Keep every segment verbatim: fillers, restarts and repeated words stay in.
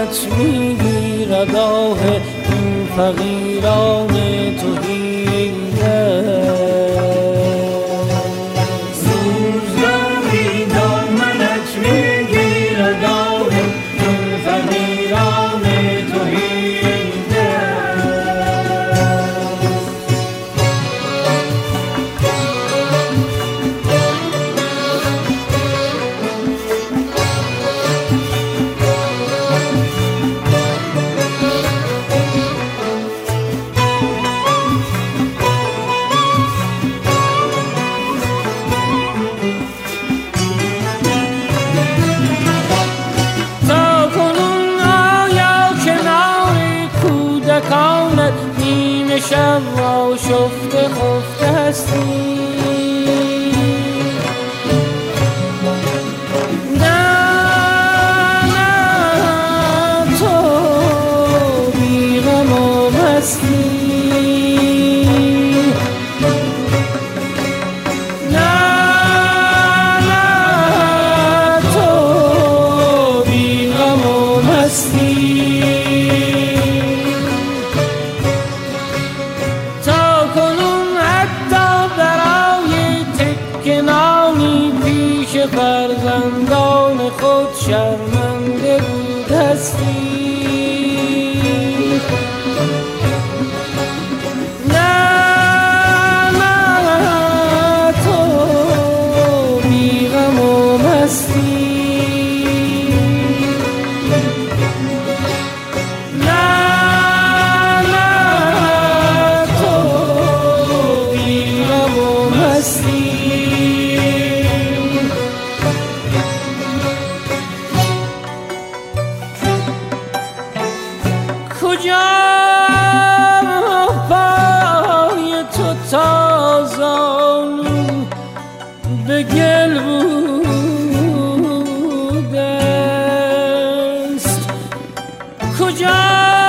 دامنت میگیرد آه این فقیران تهیده. روزگاری دامنت میگیرد آه این فقیران تهیده. نیمه شب را شفته خفته هستی، نه نه تو بی غم و مستی، نه نه تو بی غم و مستی. فرزندان خود شرمنده بود هستی، نه نه تو بی غم و مستی، نه نه تو بی غم و مستی. کجا پای تو تازانو به گل بوده است، کجا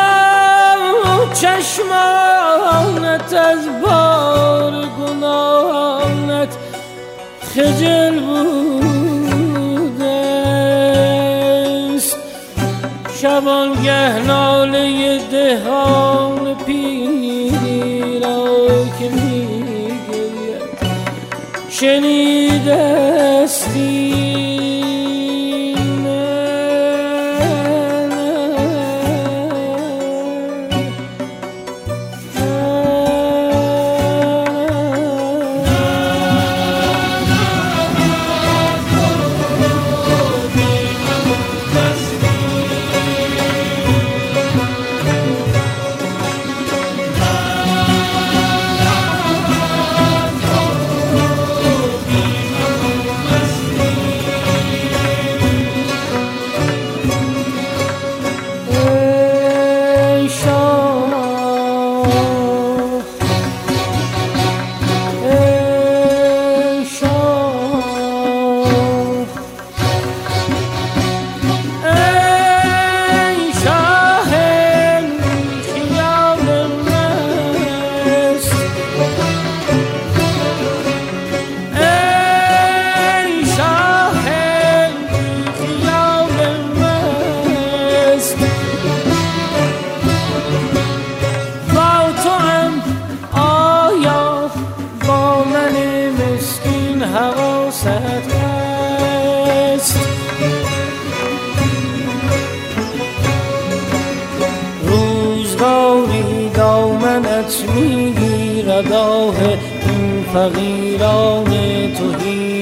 چشمانت از بار گناهانت خجل بوده است. شبانگه ناله دهان پیری را که میگوید شنیدستی، حواست هست. روزگاری دامنت میگیرد آه این فقیران تهی